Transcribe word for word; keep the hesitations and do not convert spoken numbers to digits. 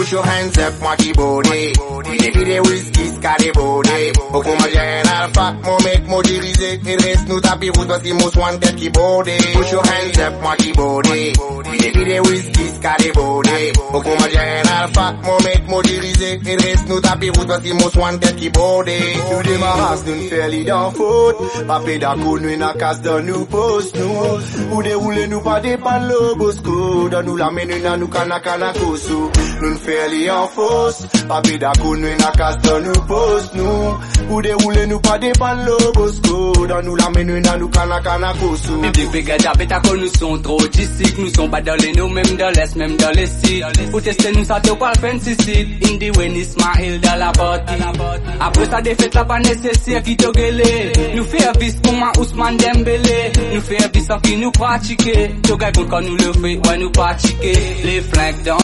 Push your hands up, moi qui body. Vide vide whisky, scary body. Beaucoup ma général, fuck, mon mec, mon dirigé. Et reste nous tapis route parce qu'il m'a soin tête qui body. Push your hands up, moi qui body. Vide vide whisky, scary body. Beaucoup ma général, fuck, mon mec, mon dirigé. Et reste nous tapis route parce qu'il m'a soin tête qui body. Nous démarrons, nous fait l'idée en faute. Pas pédago, nous n'a casse dans nous poste nous. Ou dérouler nous pas dépendre le bosco. Dans nous la menu na nous kana kana koso. Nous fait l'idée en fausse. Pas pédago, nous n'a casse dans nous poste nous. Ou dérouler nous pas dépendre le bosco. Dans nous la menu na nous kana kana koso. Public brigade bêta que nous sommes trop d'ici. Nous sommes pas dans les nous, même dans l'est, même dans les sites. Pour tester nous ça te parle fancy site. Indie when Ismail dans la partie. Après ça défaite la pas nécessaire qui te gueule. Nous fait vis pour moi Ousmane Dembélé. Nous fait vis sans qui nous pratiquer. Tu gars quand nous le fait, ouais nous pratiquer. Les flancs dans